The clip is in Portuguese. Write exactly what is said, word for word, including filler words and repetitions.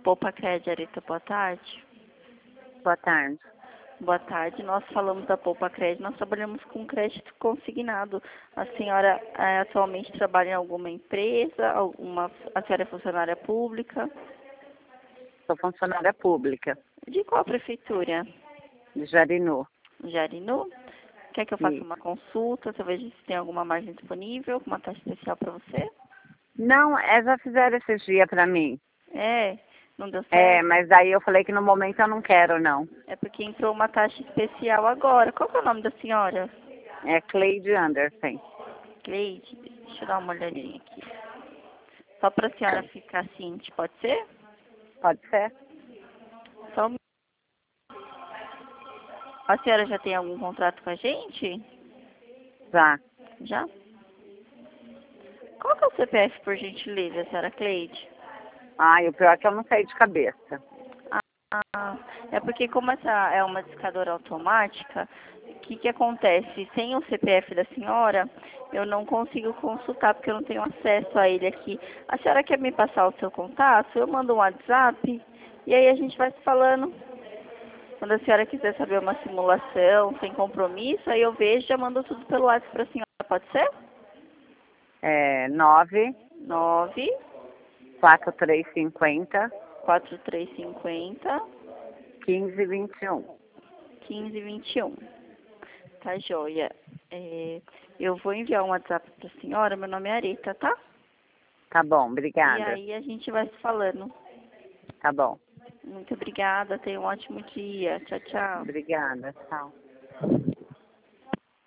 Poupa Cred, Areta, boa tarde. Boa tarde. Boa tarde, nós falamos da Poupa Cred, nós trabalhamos com crédito consignado. A senhora é, atualmente trabalha em alguma empresa, alguma, a senhora é funcionária pública? Sou funcionária pública De qual prefeitura? de Jarinu. Jarinu? Quer que eu faça Isso. uma consulta, talvez se tem alguma margem disponível, uma taxa especial para você? Não, é, já fizeram esses dias pra mim. É, não deu certo? É, mas aí eu falei que no momento eu não quero, não. É porque entrou uma taxa especial agora. Qual que é o nome da senhora? É Cleide Anderson. Cleide, deixa eu dar uma olhadinha aqui. Só para a senhora ficar ciente, pode ser? Pode ser? Só um... A senhora já tem algum contrato com a gente? Já. Já? Qual que é o C P F, por gentileza, senhora Cleide? Ai, o pior é que eu não sei de cabeça. Ah, é porque como essa é uma discadora automática, o que que acontece? Sem o C P F da senhora, eu não consigo consultar, porque eu não tenho acesso a ele aqui. A senhora quer me passar o seu contato? Eu mando um WhatsApp, e aí a gente vai se falando. Quando a senhora quiser saber uma simulação, sem compromisso, aí eu vejo e já mando tudo pelo WhatsApp para a senhora, pode ser? É nove nove quatro três cinco zero quatro três cinco zero quinze vinte e um. quinze vinte e um. Tá joia. É, eu vou enviar um WhatsApp para a senhora, meu nome é Areta, tá? Tá bom, E obrigada. aí a gente vai se falando. Tá bom. Muito obrigada, tenha um ótimo dia. Tchau, tchau. Obrigada, tchau.